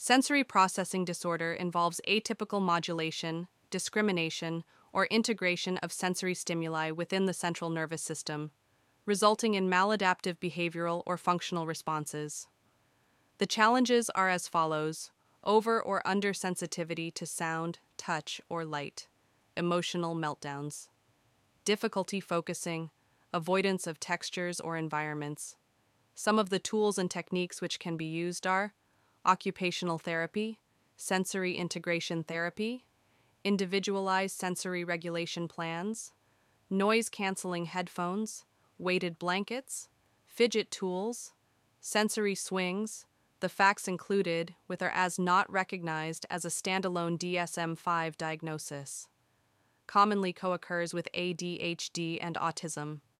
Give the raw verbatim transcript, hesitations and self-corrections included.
Sensory processing disorder involves atypical modulation, discrimination, or integration of sensory stimuli within the central nervous system, resulting in maladaptive behavioral or functional responses. The challenges are as follows: over or under sensitivity to sound, touch, or light, emotional meltdowns, difficulty focusing, avoidance of textures or environments. Some of the tools and techniques which can be used are occupational therapy, sensory integration therapy, individualized sensory regulation plans, noise-canceling headphones, weighted blankets, fidget tools, sensory swings. The facts included with are as not recognized as a standalone D S M five diagnosis. Commonly co-occurs with A D H D and autism.